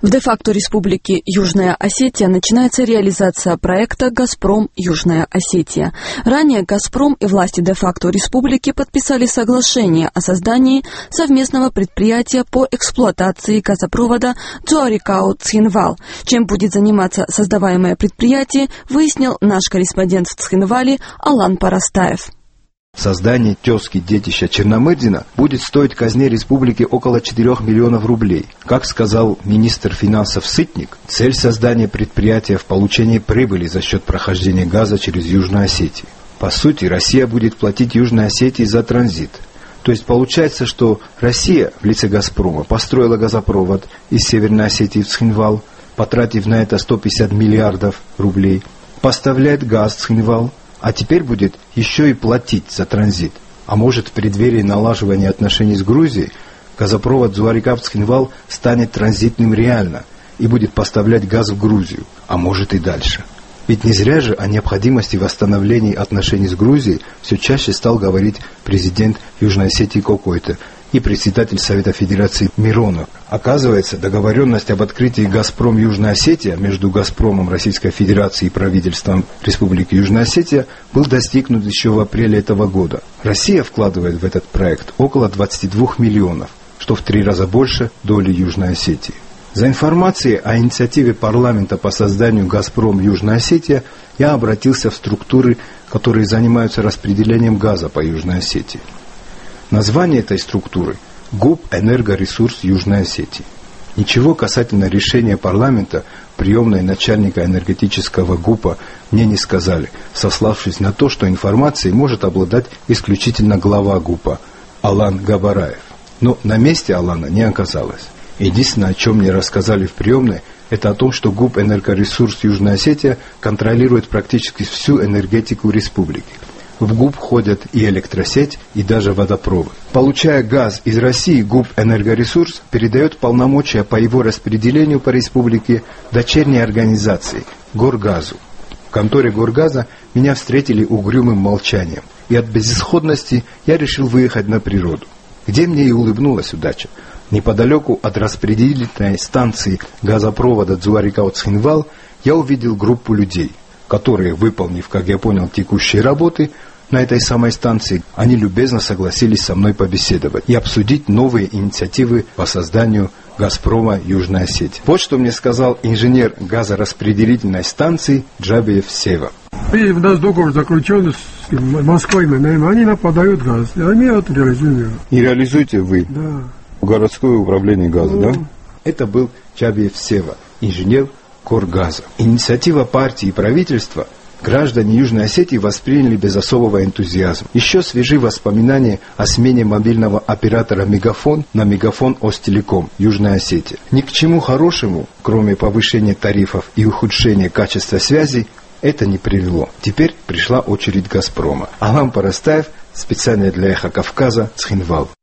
В де-факто республике Южная Осетия начинается реализация проекта «Газпром. Южная Осетия». Ранее «Газпром» и власти де-факто республики подписали соглашение о создании совместного предприятия по эксплуатации газопровода Джуарикао-Цхинвал. Чем будет заниматься создаваемое предприятие, выяснил наш корреспондент в Цхинвале Алан Парастаев. Создание тезки детища Черномырдина будет стоить казне республики около 4 миллионов рублей. Как сказал министр финансов Сытник, цель создания предприятия в получении прибыли за счет прохождения газа через Южную Осетию. По сути, Россия будет платить Южной Осетии за транзит. То есть получается, что Россия в лице «Газпрома» построила газопровод из Северной Осетии в Цхинвал, потратив на это 150 миллиардов рублей, поставляет газ в Цхинвал, а теперь будет еще и платить за транзит. А может, в преддверии налаживания отношений с Грузией газопровод Джуарикао-Цхинвал станет транзитным реально и будет поставлять газ в Грузию, а может и дальше. Ведь не зря же о необходимости восстановления отношений с Грузией все чаще стал говорить президент Южной Осетии Кокойто и председатель Совета Федерации Миронов. Оказывается, договоренность об открытии «Газпром. Южная Осетия» между «Газпромом» Российской Федерации и правительством Республики Южная Осетия был достигнут еще в апреле этого года. Россия вкладывает в этот проект около 22 миллионов, что в 3 раза больше доли Южной Осетии. За информацией о инициативе парламента по созданию «Газпром. Южная Осетия» я обратился в структуры, которые занимаются распределением газа по Южной Осетии. Название этой структуры – ГУП «Энергоресурс Южной Осетии». Ничего касательно решения парламента приемной начальника энергетического ГУПа мне не сказали, сославшись на то, что информацией может обладать исключительно глава ГУПа Алан Габараев. Но на месте Алана не оказалось. Единственное, о чем мне рассказали в приемной, это о том, что ГУП «Энергоресурс Южная Осетия» контролирует практически всю энергетику республики. В ГУП входят и электросеть, и даже водопровод. Получая газ из России, ГУП «Энергоресурс» передает полномочия по его распределению по республике дочерней организации «Горгазу». В конторе «Горгаза» меня встретили угрюмым молчанием, и от безысходности я решил выехать на природу, где мне и улыбнулась удача. Неподалеку от распределительной станции газопровода Джуарикао-Цхинвал я увидел группу людей, которые, выполнив, как я понял, текущие работы на этой самой станции, они любезно согласились со мной побеседовать и обсудить новые инициативы по созданию «Газпрома. Южная Осетия». Вот что мне сказал инженер газораспределительной станции Джабиев Сева. У нас договор заключен с Москвой, они нам подают газ, а мы это реализуем его. И реализуете вы? Да. Городское управление газа, да? Это был Джабиев Сева, инженер Горгаза. Инициатива партии и правительства граждане Южной Осетии восприняли без особого энтузиазма. Еще свежи воспоминания о смене мобильного оператора «Мегафон» на «Мегафон Остелеком» Южная Осетия. Ни к чему хорошему, кроме повышения тарифов и ухудшения качества связи, это не привело. Теперь пришла очередь «Газпрома». Алан Парастаев, специально для «Эхо Кавказа», Цхинвал.